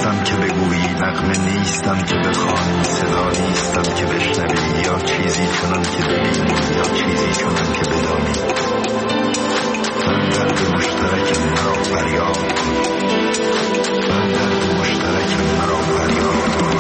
نیستم که بگویی، نغمه نیستم که بخوانی، صدا نیستم که بشنوی، یا چیزی چنان که ببینی یا چیزی چنان که بدانی. من درد مشترک مرا فریاد کن، من درد مشترک مرا فریاد کن.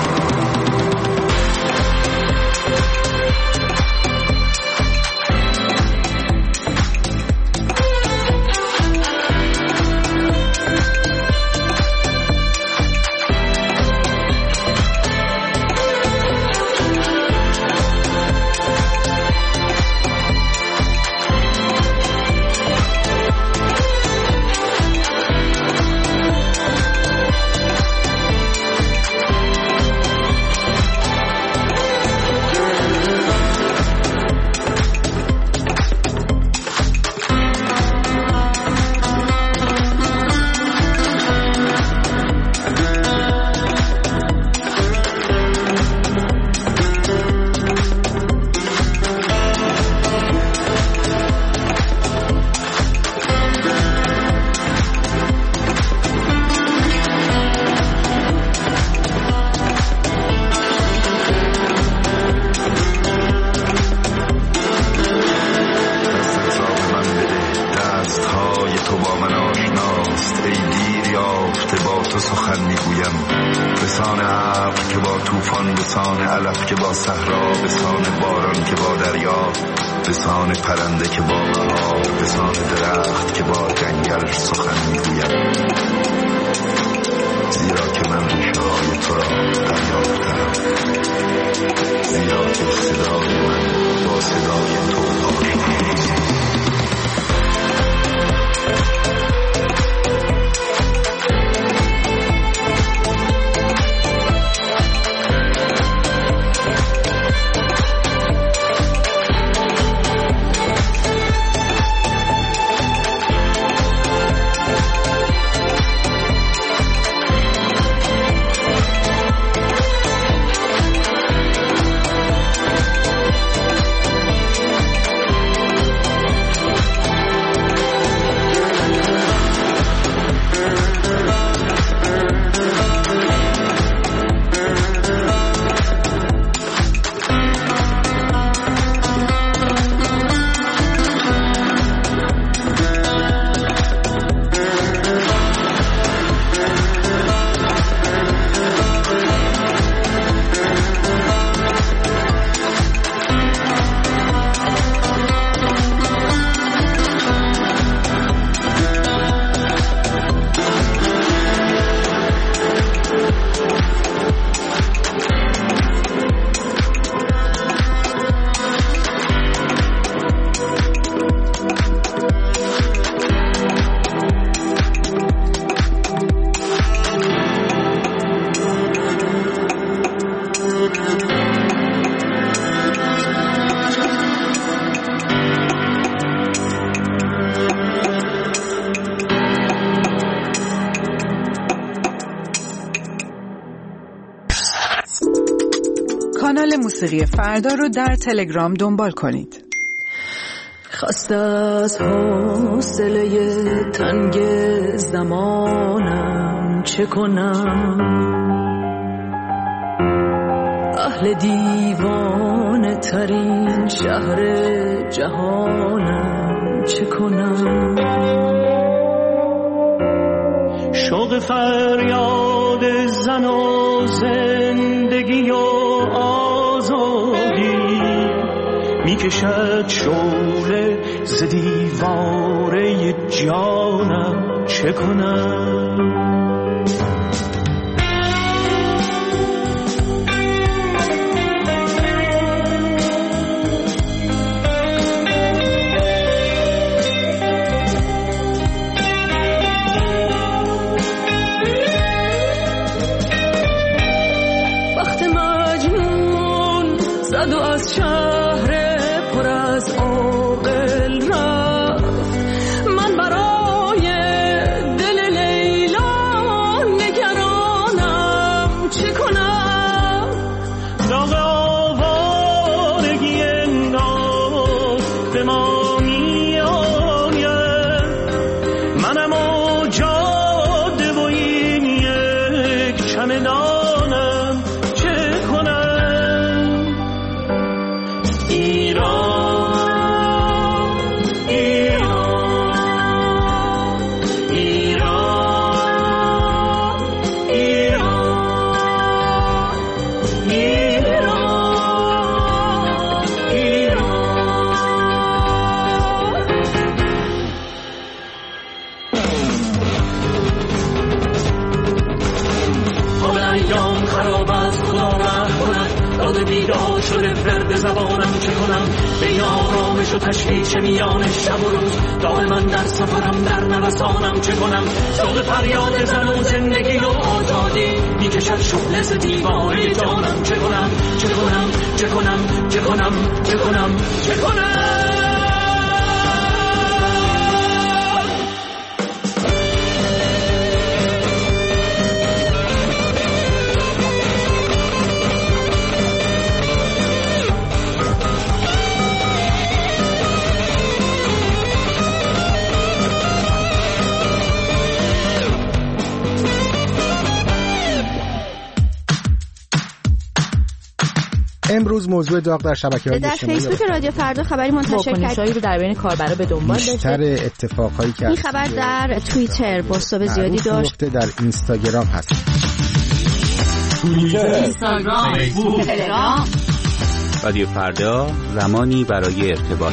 کانال موسیقی فردا رو در تلگرام دنبال کنید. خسته از حوصله تنگ زمانم چه کنم، اهل دیوانه ترین شهر جهانم چه کنم. شوق فریاد زن و زندگی و آزادی میکشد شعله ز دیواره جانم چه کنم. و از شهر پر از عاقل رفت، من برای دل لیلا نگرانم چه کنم. داغ آوارگی انگار به ما می آید، منم و جاده و این یک یاد شده فرد زبانم، چه کنم بین آرامش و تشویش میان شب و روز، دائما در سفرم در نوسانم، چه کنم صبح فریاد زن و زندگی و آزادی میکشد شعله ز دیوانه جانم، چه کنم چه کنم چه کنم چه کنم چه کنم چه کنم. امروز موضوع داغ در شبکه‌های اجتماعی در فیسبوک رادیو فردا خبری منتشر کرد رو در بین کاربرا به دنبال داشته. بیشتر اتفاقایی که این خبر در توییتر بازتاب زیادی داشت. در اینستاگرام هست. توییتر، اینستاگرام، فیسبوک، تلگرام. رادیو فردا، زمانی برای ارتباط.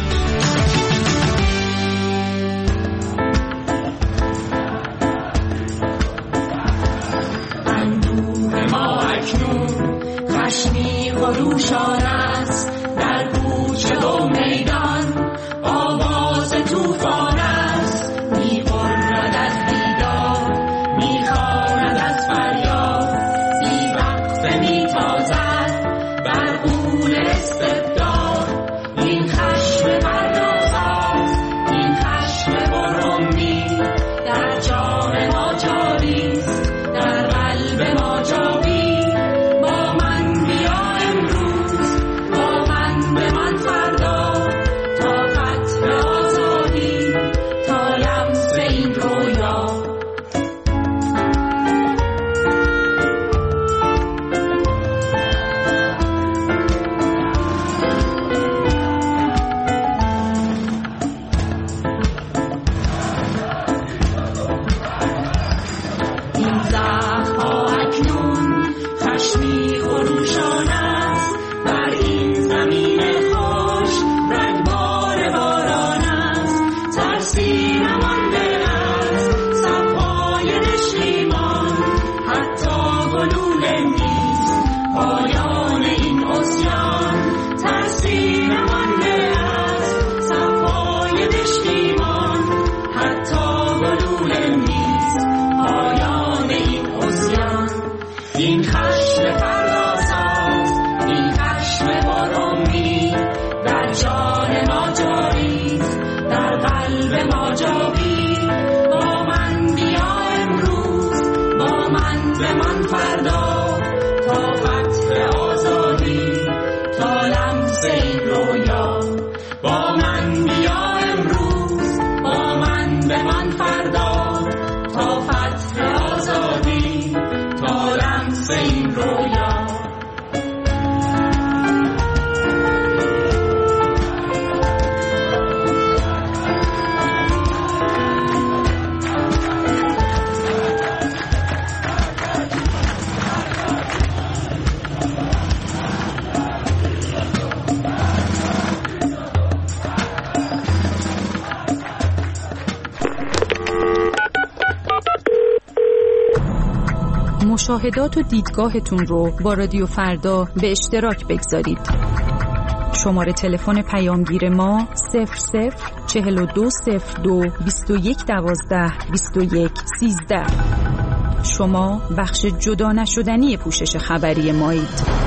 اندوه ما اکنون خشمی خروشان است، در کوچه و میدان آواز توفان است، می‌غرد از بیدار، می‌خواند از فریاد، بی وقفه می‌تازد بر غول استبداد. این خشم پردازاست، این خشم برهمی، در جان ما جاری است، در قلب ما جاوی. با من بیا امروز، با من به من فردا، تا فتح آزادی، تا لمس این رویا. این زخم‌ها اکنون خشمی خروشان است، بر این زمین خوش رگبار باران است. ترسی نمانده از صفای نشیمان، حتی گلوله نیست پایان این عصیان. ترسی نمانده از صفای نشیمان، حتی گلوله نیست پایان این عصیان. این خشم پردازاست، این خشم برهمی، در جان ما جاری است، در قلب ما جاوی. با من بیا امروز، با من به من فردا، تا فتح آزادی، تا لمس این رویا. با من بیا امروز، با من به من فردا، تا فتح آزادی، تا لمس این رویا. مشاهدات و دیدگاهتون رو با رادیو فردا به اشتراک بگذارید. شماره تلفن پیامگیر ما 00420221122113. شما بخش جدا نشدنی پوشش خبری مایید.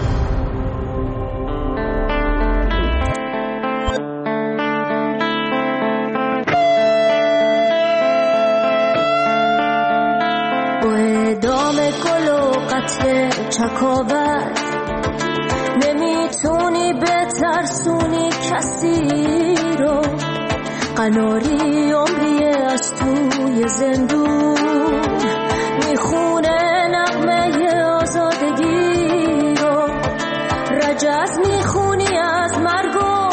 چکاوت نمیتونی بترسونی کسی رو، قناری عمریه از توی زندون میخونه نغمه آزادگی رو. رجز میخونی از مرگ و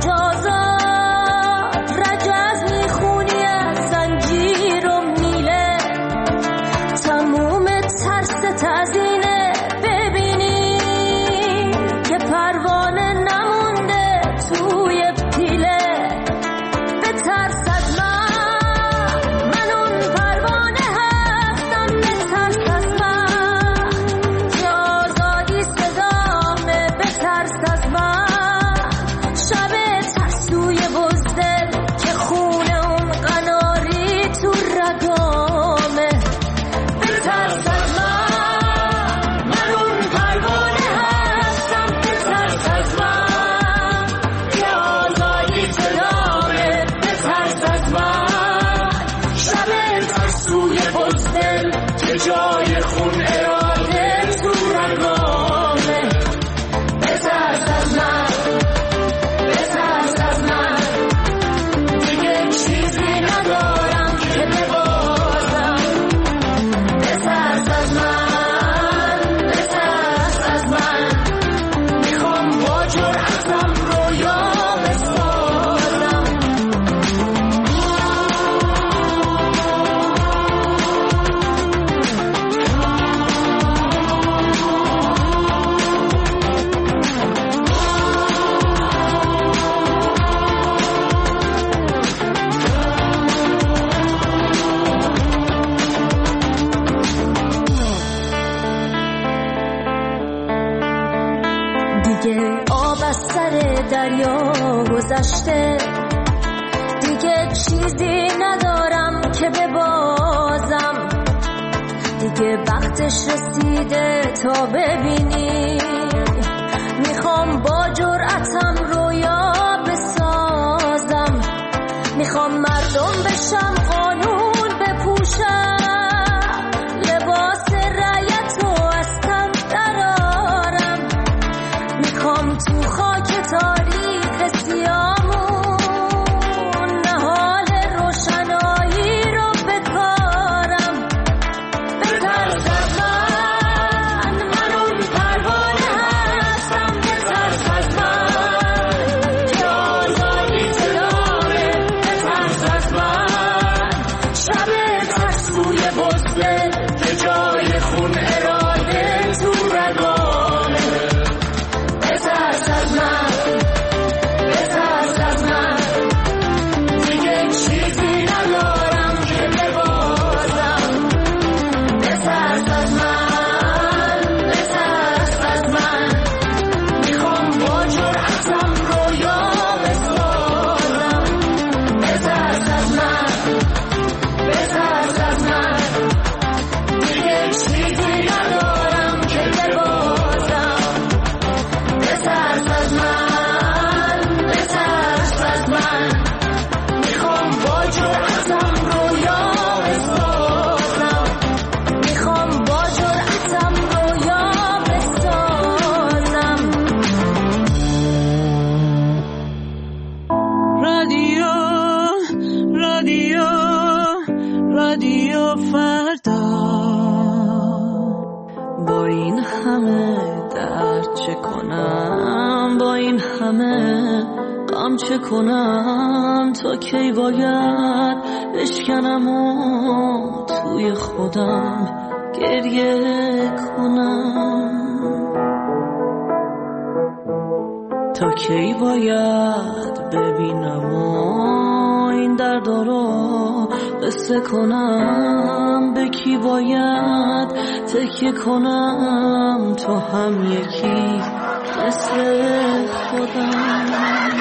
مجازات، رجز میخونی از زنجیر و میله، تموم ترس تزینه ببینی که پروانه نمونده توی پیله. به ترس از من اون پروانه هست. بزدل که جای خون اراده تو رگامه. بترس از من، بترس از من، دیگه چیزی ندارم که ببازم. بترس از من، بترس از من، میخوام با جرأتم رویا بسازم. دیگه آب از سر دریا گذشته، دیگه چیزی ندارم که ببازم. دیگه وقتش رسیده تا ببینی، میخوام با جرأتم رویا بسازم. میخوام مردم بشم، قانون بپوشم، لباس رعیت رو از تن درارم. میخوام تو خاک تاریک سیامون نهال روشنایی رو بکارم. بترس از من، من اون پروانه هستم. بترس از من که آزادی داره. بترس از من، شب ترسوی بزدل که جای خون اراده تو رگامه. بترس از من، بترس از من، دیگه چیزی ندارم که ببازم. بترس از من، بترس از من، میخوام با جرأتم رویا بسازم. بترس از من، بترس از من، دیگه چیزی ندارم که ببازم. بترس از من، بترس از من، میخوام با جرأتم رویا بسازم. میخوام با جرأتم رویا بسازم. رادیو رادیو رادیو فردا. با این همه درد چه کنم، با این همه غم چه کنم، تا کی باید بشکنم و توی خودم گریه کنم. تا کی باید ببینم و این درد رو قصه کنم. به کی باید تکیه کنم، تو هم یکی مثل خودم.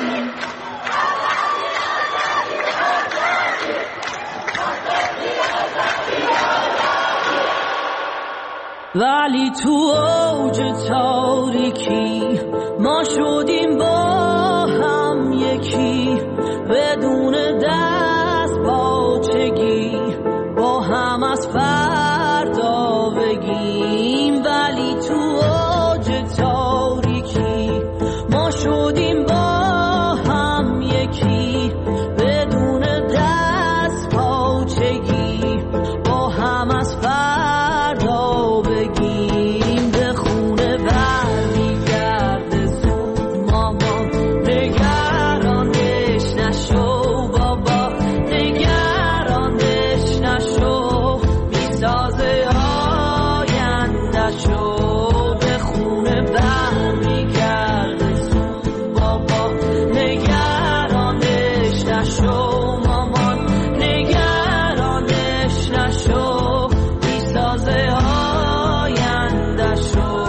ولی تو اوج تاریکی ما شدیم با هم یکی، بدون دست پاچگی با هم از فردا بگیم. ولی تو اوج تاریکی ما شدیم با هم یکی، بدون دست پاچگی با هم از فردا بگیم. به خونه برمیگرده زود ماما، نگرانش نشو بابا، نگرانش نشو، میسازه آینده‌شو. به خونه برمیگرده زود بابا، نگرانش نشو مامان، نگرانش نشو، میسازه آینده‌شو.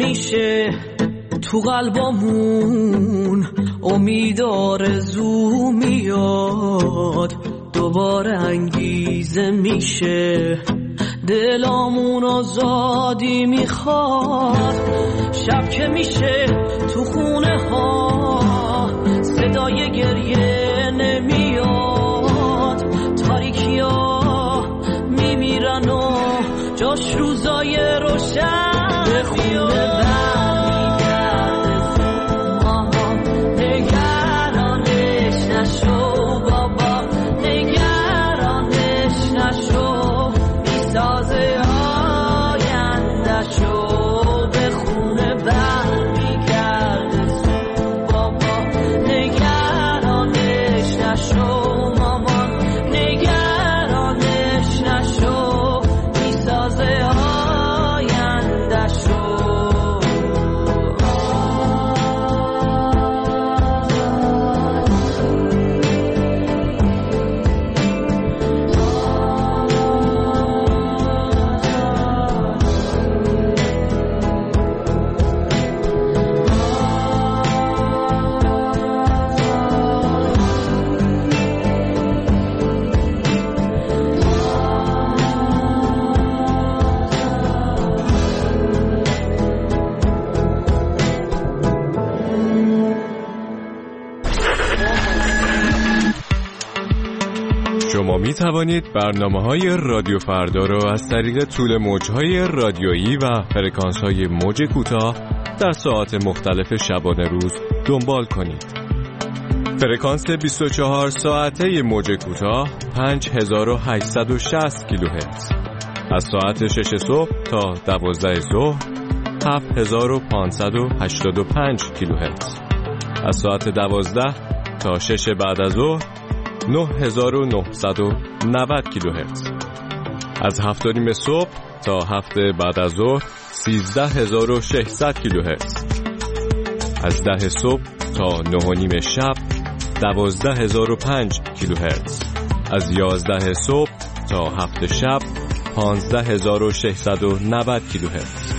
میشه تو قلبمون امید آرزو میاد دوباره انگیزه میشه دلامون آزادی میخواد شب که میشه تو خونه ها صدای گریه نمیاد تاریکی ها میمیرن و جاش روزای روشن به خونه می توانید برنامه‌های رادیو فردا را از طریق طول موج‌های رادیویی و فرکانس‌های موج کوتاه در ساعات مختلف شبانه روز دنبال کنید. فرکانس 24 ساعته موج کوتاه 5860 کیلوهرتز. از ساعت 6 صبح تا 12 ظهر 7585 کیلوهرتز. از ساعت 12 تا 6 بعد از ظهر 9990 کیلوهرتز. از 7:30 صبح تا 7 بعد از ظهر 13600 کیلوهرتز. از 10 صبح تا 9:30 شب 12005 کیلوهرتز. از 11 صبح تا 7 شب 15690 کیلوهرتز.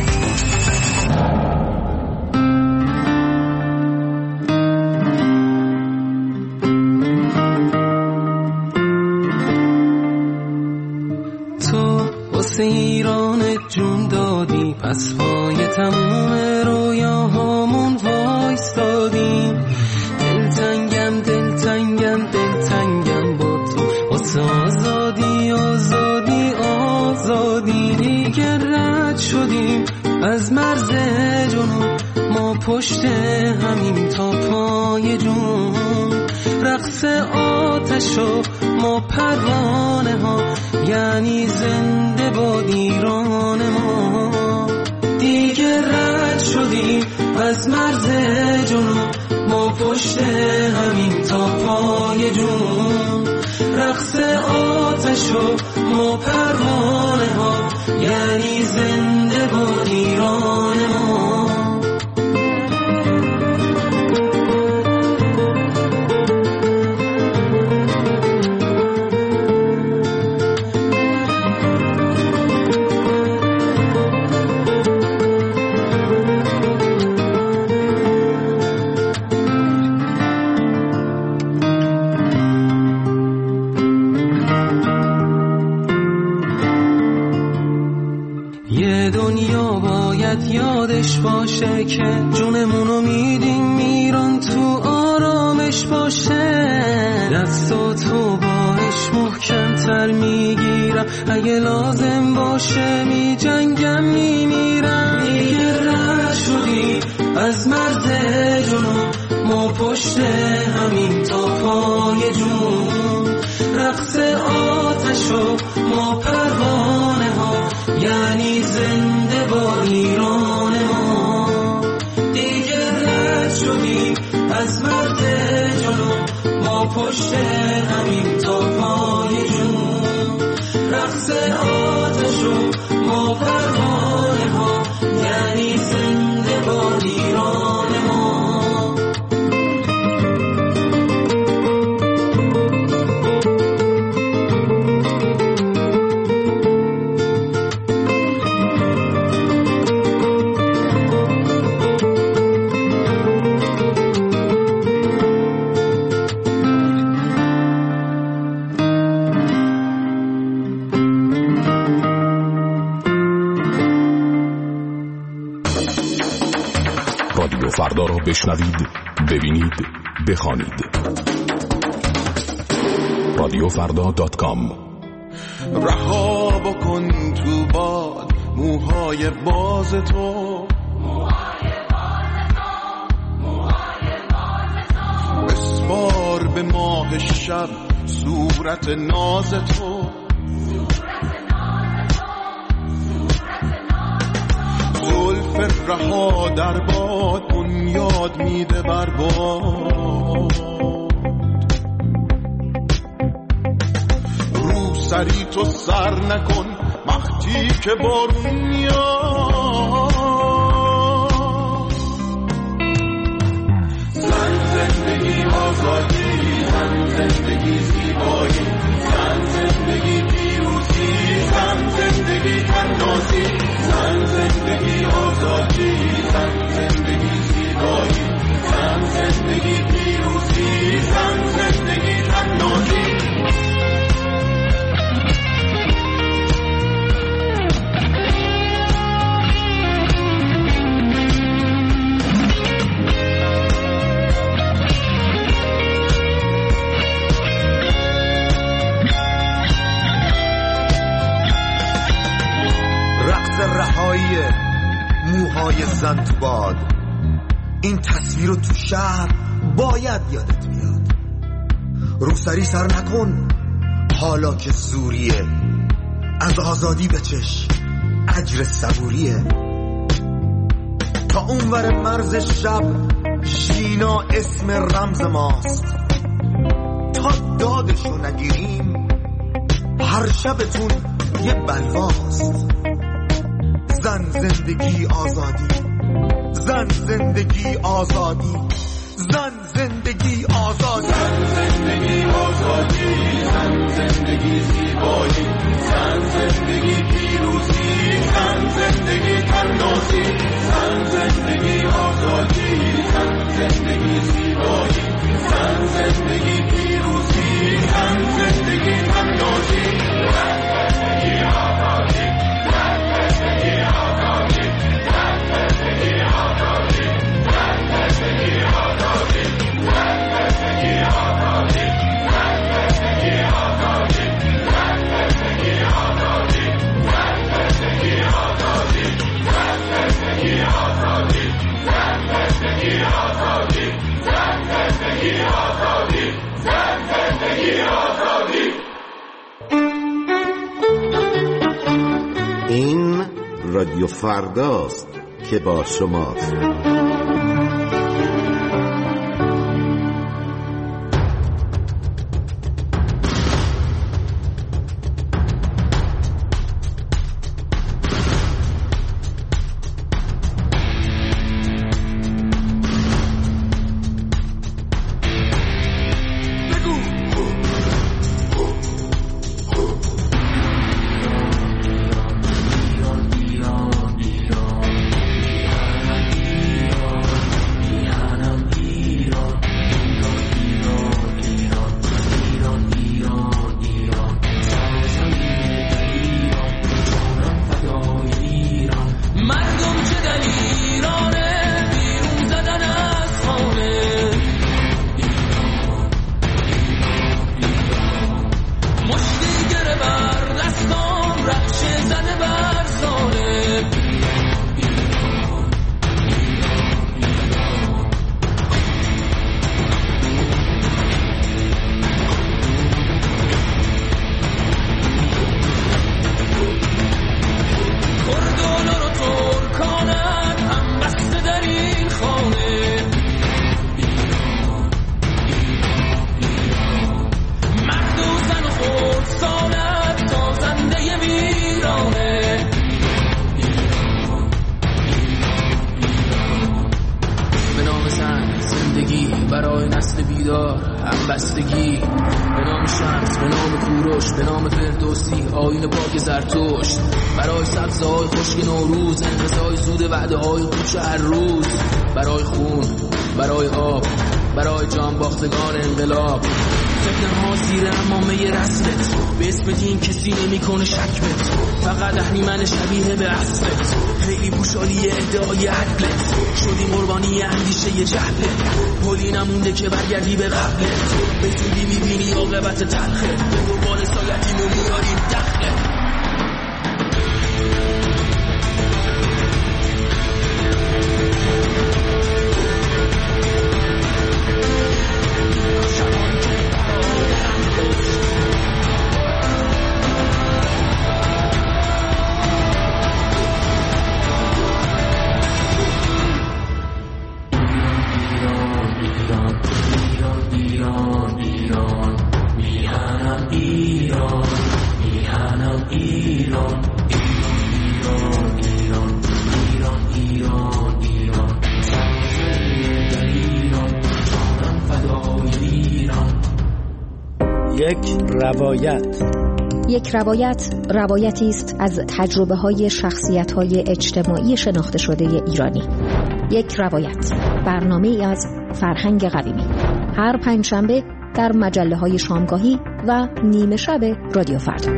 ایران جون دادی پس پای تموم رویاهامون وایستادیم دلتنگم دلتنگم دلتنگم با تو واسه آزادی آزادی آزادی دیگه رد شدیم از مرز جنون ما پشت همین تا پای جون رقص آتش و ما پروانه ها یعنی زنده باد ایران ما دیگه رد شدیم از مرز جنون ما پشت همین تا پای جون رقص آتش و ما پروانه ها یعنی زنده باد ایران ما یادش باشه که جونمونو میدیم میران تو آرامش باشه دستاتو باش محکم تر میگیرم اگه لازم باشه میجنگم میمیرم دیگه رد شدی از مرز جنون ما پشت همین تا پای جون رقص آتش و ما پروانه ها یعنی زنده با ایران ما دیگه رد شدیم از مرز جنون ما پشت همین تا پای جون رقص آتش و ما پروانه ها یعنی زنده با ایران ما فردا را بشنوید، ببینید، بخوانید. رادیوفردا.com. رها بکن تو باد موهای باز تو، بسپار به ماه شب صورت ناز تو، زلف رها در باد بنیاد میده بر باد، رو سری تو سر نکن وقتی که بارون میاد، زن زندگی آزادی، زن زندگی زیبایی، زن زندگی پیروزی، زن زندگی تنازی، زن زندگی آزادی، زن زندگی زیبایی، زن زندگی پیروزی، زن زندگی تنازی. رهایی موهای زن تو باد، این تصویر رو تو شهر باید یادت بیاد. روسری سر نکن حالا که زوریه، از آزادی بچش اجر صبوریه. تا اونور مرز شب ژینا اسم رمز ماست، تا دادشو نگیریم هر شبتون یه بلواست. زن زندگی آزادی، زن زندگی آزادی، زن زندگی آزادی، زن زندگی آزادی، زن زندگی زیبایی، زن زندگی پیروزی، زن زندگی تنازی، زن زندگی آزادی، زن زندگی زیبایی، زن زندگی پیروزی، زن زندگی تنازی. این رادیو فرداست که با شماست. برای نسل بیدار همبستگی، به نام شمس، به نام کوروش، به نام فردوسی، آیین پاک زرتشت، برای سبزهای خشک نوروز، انقضای سود وعده های خوش هر روز، برای خون، برای آب، برای جان باختگان انقلاب، فتنه ها زیر امامه رسمت، به اسم بدین کسی نمیکنه شک بت، فقط اهریمن شبیه به اسبت، خیلی پوشالی ادعای عدلت، شدی قربانی اندیشه جهلت، پلی نمونده که برگردی به قبلت، به زودی میبینی عاقبت تلخت، به دنبال سایتیمو میاری دخلت. یک روایت روایتی است از تجربه‌های شخصیت‌های اجتماعی شناخته شده ایرانی. یک روایت، برنامه‌ای از فرهنگ قویمی، هر پنجشنبه در مجله‌های شامگاهی و نیمه شب رادیو فردا.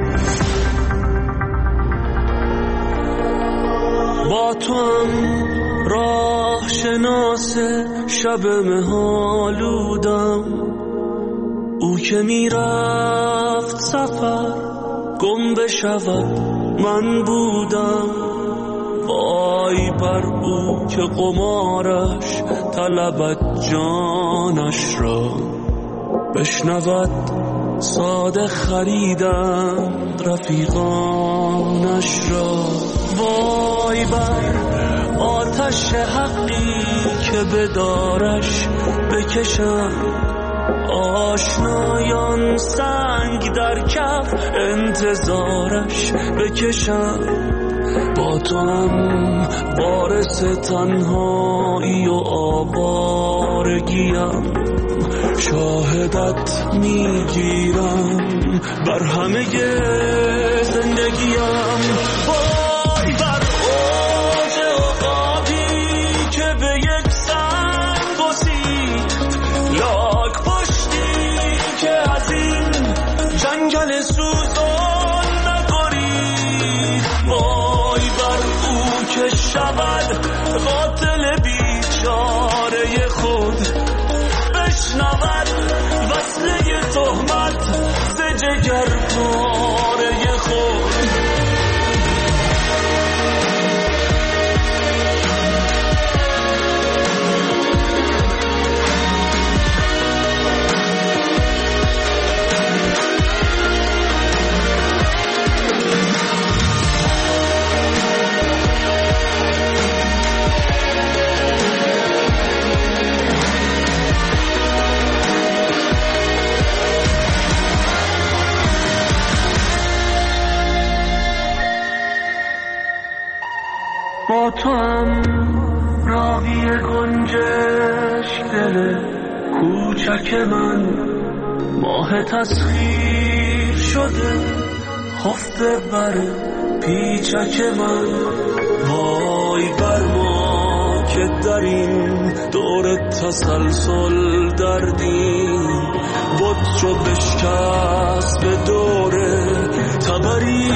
با تو هم راه شناس شب مهالودم، او که میرفت سفر گم بشود من بودم، وای بر او که قمارش طلبت جانش را، بشنود ساده خریدند رفیقانش را، وای بر آتش حقی که بدارش بکشند آشنایان، سنگ در کف انتظارش بکشم. با تو هم وارث تنهایی و آوارگیم، شاهدت میگیرم بر همه زندگیم. وای بر اوج عقابی که به یک سنگ بسید، لاک که از این جنگل سوزان نگرید، وای بر او که شود قاتل بیچاره خود، بشنود وصله تهمت ز جگر پاره خود. با تو هم راوی گنجش دل کوچک من، ماه تسخیر شده خفته بر پیچک من، وای بر ما که در این دور تسلسل دردیم، بود شو بشکست به دور تبری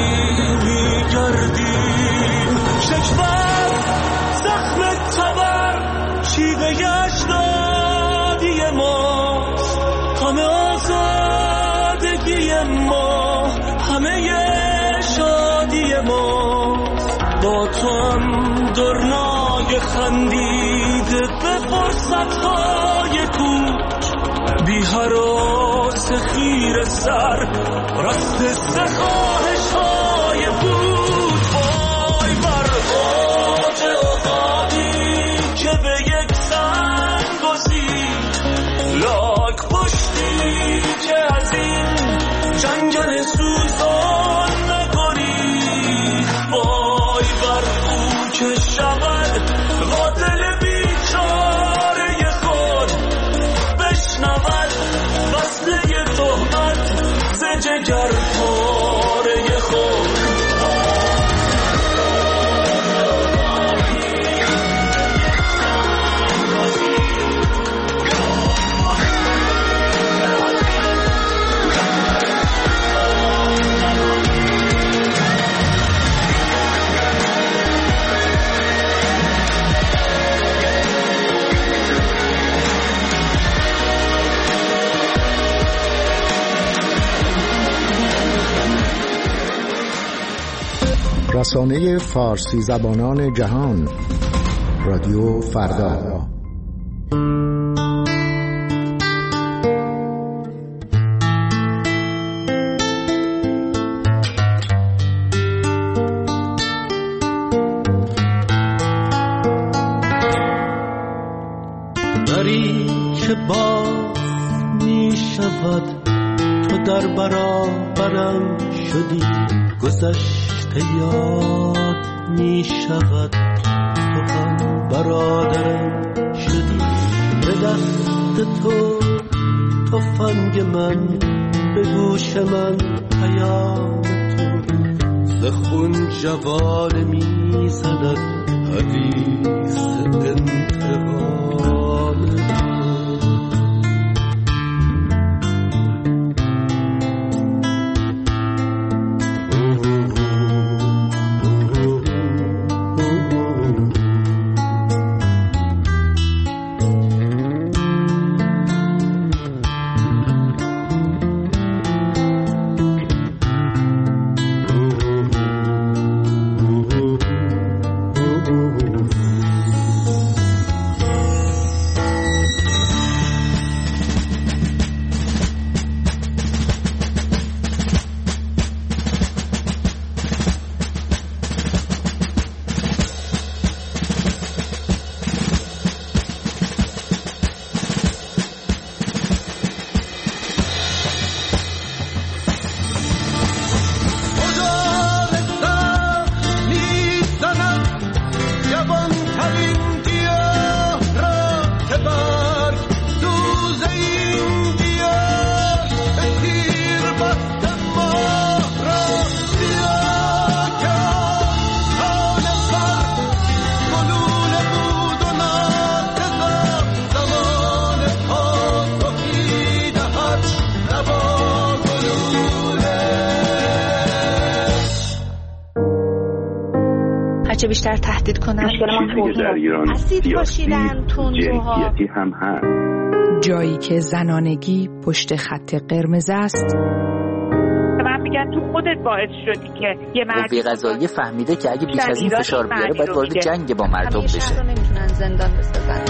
میگردیم، شکوه زخم تبر شیوه اجدادی ماست، همه آزادگی ما، همه شادی ماست. با تو هم درنای خندیده به فرصتهای کوچ، بی هراس خیر سر رست سخواهش های بود، وای بر اوج عقابی که به یک سنگ گسید، لاک پشتی که از این جنگل سوزان نگرید، وای بر او که شود قاتل بیچاره خود، بشنود وصله تهمت ز جگر پاره خود. رسانه فارسی زبانان جهان، رادیو فردا. دری که باز می شود، تو در برابرم شدی، گذشته یاد می شود، تو هم برادرم شدی. به دست تو تفنگ من، به گوش من پیام تو، ز خون جوانه می زند حدیث انتقام. بیشتر تهدید کنن. در ایران سیاسی جنسیتی هم هست. جایی که زنانگی پشت خط قرمز است. من میگم تو خودت باعث شدی که یه مرد قوه قضاییه فهمیده که اگه بیش از این فشار بیاره باید وارد جنگ با مردم بشه. نمیتونن زندان بسازن.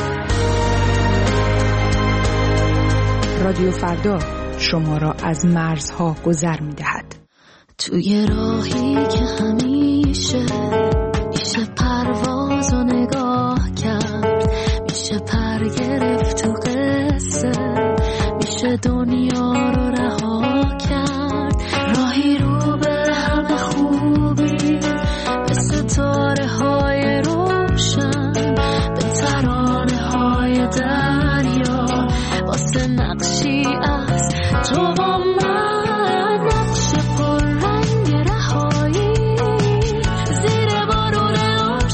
رادیو فردا شما را از مرزها گذر میدهد. توی راهی که همیشه میشه پرواز و نگاه کرد، میشه پر گرفت تو قصه، میشه دنیا رو رها کرد. راهی رو به همه خوبی، به ستاره های روشن، به ترانه های دریا، واسه نقشی از تو با من، نقش پر رنگ رهایی، زیر بارون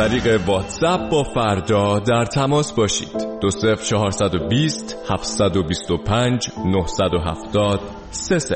طریق واتساپ با فردا در تماس باشید. 20420 725 970 30.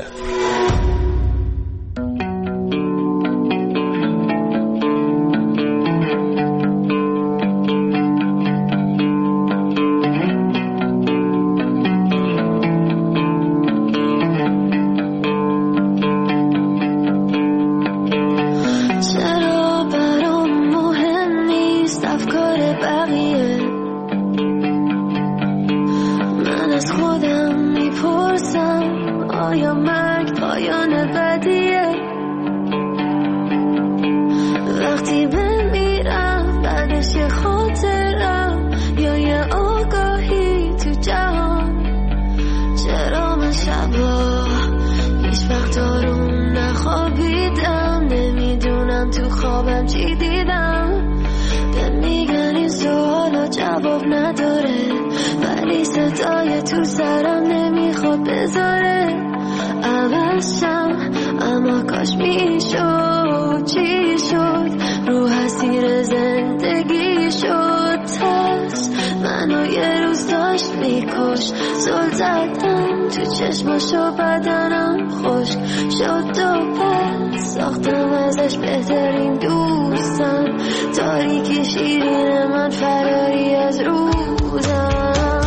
چشماشو بدنم خوش شد و پس ساختم ازش بهترین دوستم تاریکی شیرین من فراری از روزم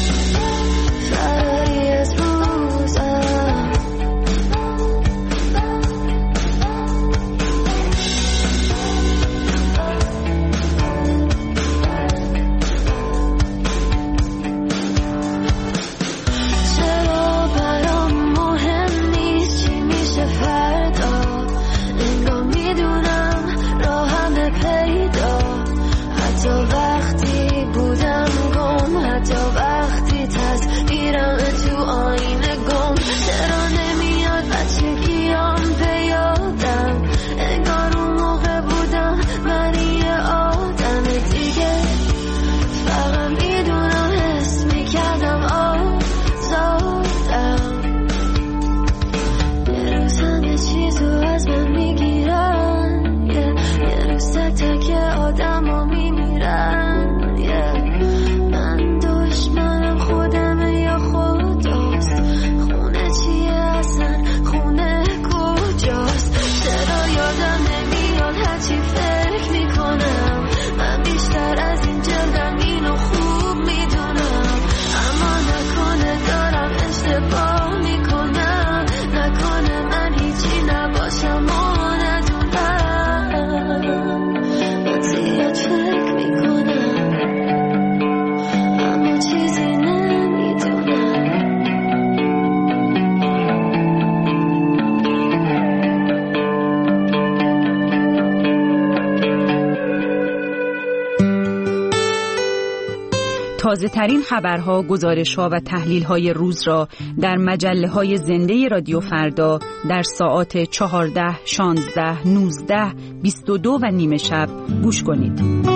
فراری از روزم تازه ترین خبرها، گزارش‌ها و تحلیل‌های روز را در مجله‌های زنده رادیو فردا در ساعات 14، 16، 19، 22 و نیمه شب گوش کنید.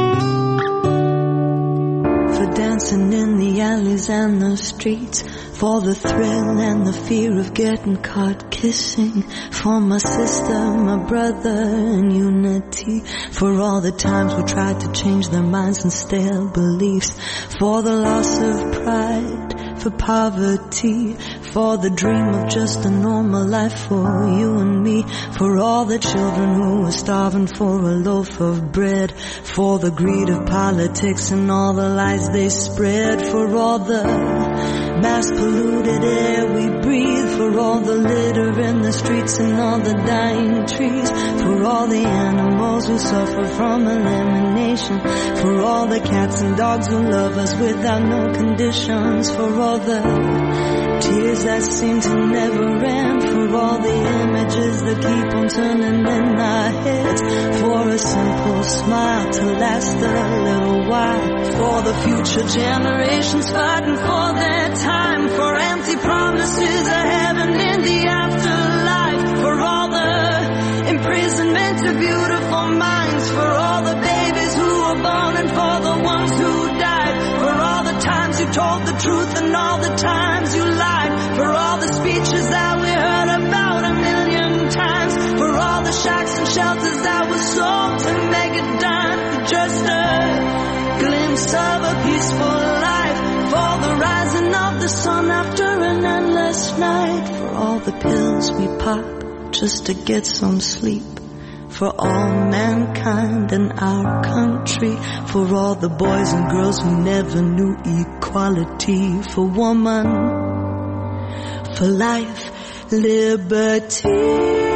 For dancing in the alleys and the streets, for the thrill and the fear of getting caught kissing, for my sister, my brother and unity, for all the times we tried to change their minds and stale beliefs, for the loss of pride, for poverty, for the dream of just a normal life for you and me, for all the children who were starving for a loaf of bread, for the greed of politics and all the lies they spread, for all the mass polluted air we breathe, for all the litter in the streets and all the dying trees, for all the animals who suffer from elimination, for all the cats and dogs who love us without no conditions, for all the tears that seem to never end, for all the images that keep on turning in our heads, for a simple smile to last a little while, for the future generations fighting for their time, for empty promises of heaven in the afterlife, for all the imprisonment of beautiful minds, for all the babies who were born and for the ones who died, for all the times you told the truth and all the times you lied, for all the speeches that we heard about a million times, for all the shacks and shelters that were sold to make a dime for just promise of a peaceful life, for the rising of the sun after an endless night, for all the pills we pop just to get some sleep, for all mankind in our country, for all the boys and girls who never knew equality, for woman, for life, liberty.